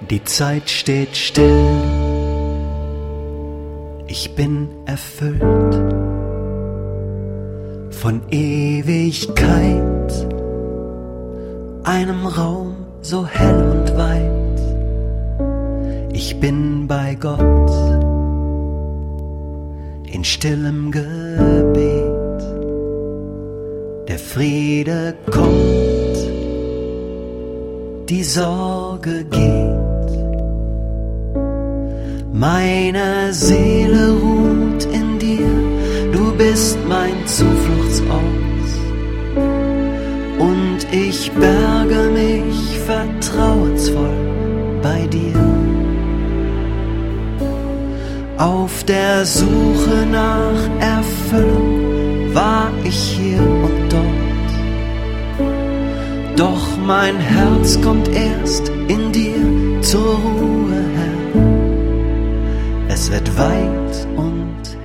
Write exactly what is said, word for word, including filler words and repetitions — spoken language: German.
Die Zeit steht still, ich bin erfüllt von Ewigkeit, einem Raum so hell und weit. Ich bin bei Gott in stillem Gebet, der Friede kommt, die Sorge geht. Meine Seele ruht in dir, du bist mein Zufluchtsort, und ich berge mich vertrauensvoll bei dir. Auf der Suche nach Erfüllung war ich hier und dort, doch mein Herz kommt erst in dir zur Ruhe, Herr. Es wird weit und